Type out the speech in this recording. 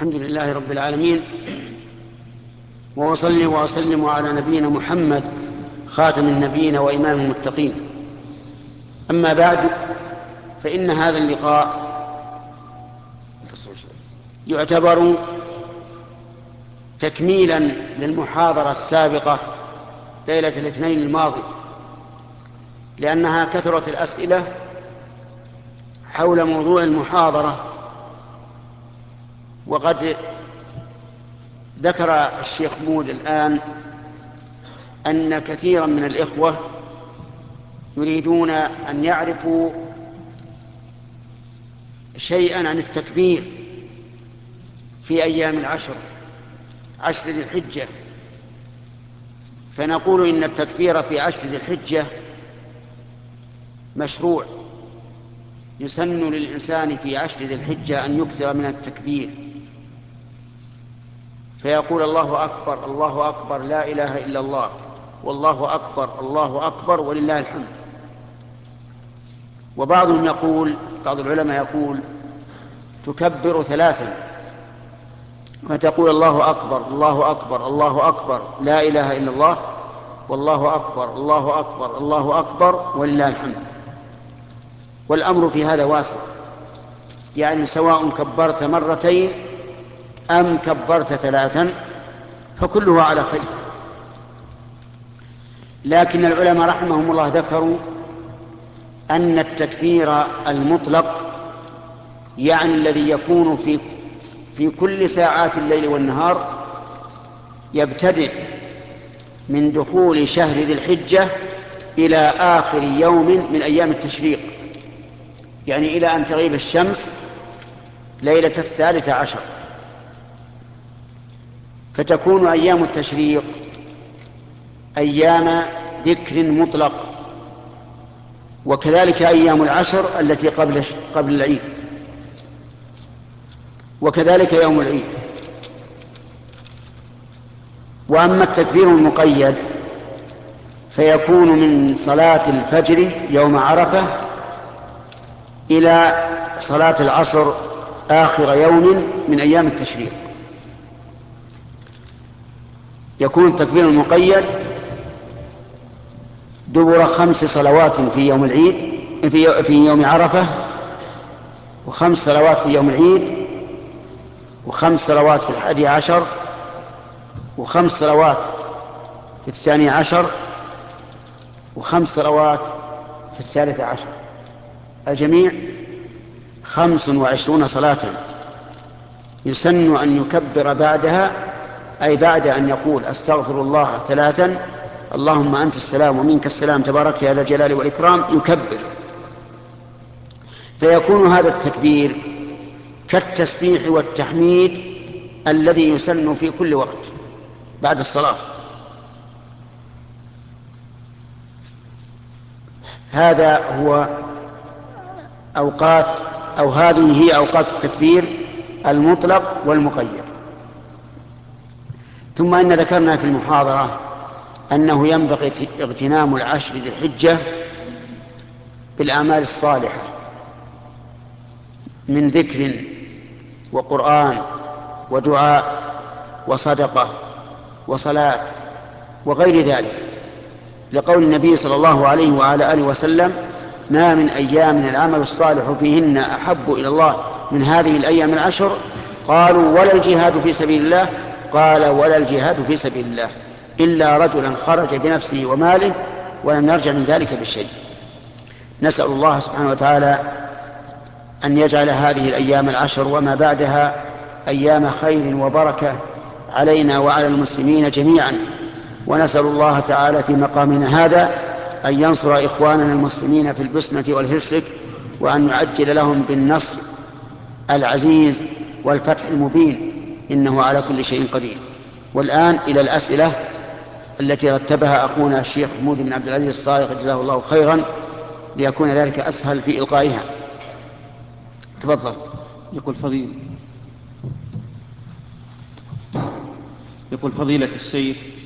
الحمد لله رب العالمين، وأصلي وأسلم على نبينا محمد خاتم النبيين وإمام المتقين. أما بعد، فإن هذا اللقاء يعتبر تكميلا للمحاضرة السابقة ليلة الاثنين الماضي، لأنها كثرت الأسئلة حول موضوع المحاضرة. وقد ذكر الشيخ مود الآن أن كثيرا من الإخوة يريدون أن يعرفوا شيئا عن التكبير في أيام عشر ذي الحجة. فنقول إن التكبير في عشر ذي الحجة مشروع، يسن للإنسان في عشر ذي الحجة أن يكثر من التكبير، فيقول الله أكبر الله أكبر لا إله إلا الله، والله أكبر الله أكبر ولله الحمد. وبعضهم يقول، بعض العلماء يقول تكبر ثلاثا، فتقول الله أكبر الله أكبر الله أكبر لا إله إلا الله، والله أكبر الله أكبر الله أكبر ولله الحمد. والأمر في هذا واسع، يعني سواء كبرت مرتين أم كبرت ثلاثا فكله على خير. لكن العلماء رحمهم الله ذكروا أن التكبير المطلق، يعني الذي يكون في كل ساعات الليل والنهار، يبتدئ من دخول شهر ذي الحجة إلى آخر يوم من أيام التشريق، يعني إلى أن تغيب الشمس ليلة 13، فتكون أيام التشريق أيام ذكر مطلق، وكذلك أيام العشر التي قبل العيد، وكذلك يوم العيد. وأما التكبير المقيد فيكون من صلاة الفجر يوم عرفة إلى صلاة العصر آخر يوم من أيام التشريق. يكون التكبير المقيد دبر 5 صلوات في يوم العيد في يوم عرفة، و5 صلوات في يوم العيد، و5 صلوات في 11، و5 صلوات في 12، و5 صلوات في 13. الجميع 25 صلاة يسن أن يكبر بعدها، أي بعد أن يقول أستغفر الله 3 اللهم أنت السلام ومنك السلام تبارك يا ذا الجلال والإكرام، يكبر. فيكون هذا التكبير كالتسبيح والتحميد الذي يسن في كل وقت بعد الصلاة. هذا هو أوقات، أو هذه هي أوقات التكبير المطلق والمقيد. ثم إن ذكرنا في المحاضرة أنه ينبغي اغتنام العشر ذي الحجة بالأعمال الصالحة من ذكر وقرآن ودعاء وصدقة وصلاة وغير ذلك، لقول النبي صلى الله عليه وعلى آله وسلم: ما من أيام العمل الصالح فيهن أحب إلى الله من هذه الأيام العشر. قالوا: ولا الجهاد في سبيل الله؟ قال: ولا الجهاد في سبيل الله إلا رجلا خرج بنفسه وماله ولم يرجع من ذلك بشيء. نسأل الله سبحانه وتعالى أن يجعل هذه الأيام العشر وما بعدها أيام خير وبركة علينا وعلى المسلمين جميعا. ونسأل الله تعالى في مقامنا هذا أن ينصر إخواننا المسلمين في البوسنة والهرسك، وأن يعجل لهم بالنصر العزيز والفتح المبين، إنه على كل شيء قدير. والآن إلى الأسئلة التي رتبها أخونا الشيخ مود بن عبد العزيز الصاغ جزاه الله خيرا، ليكون ذلك أسهل في إلقائها. تفضل. يقول فضيلة الشيخ: